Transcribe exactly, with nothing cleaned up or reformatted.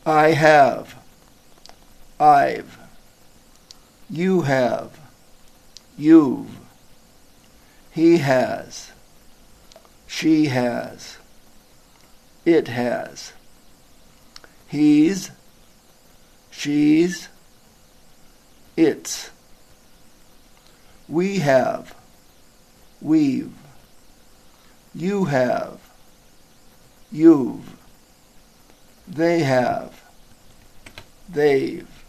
I have. I've. You have. You've. He has. She has. It has. He's. She's. It's. We have. We've. You have. You've. They have. They've.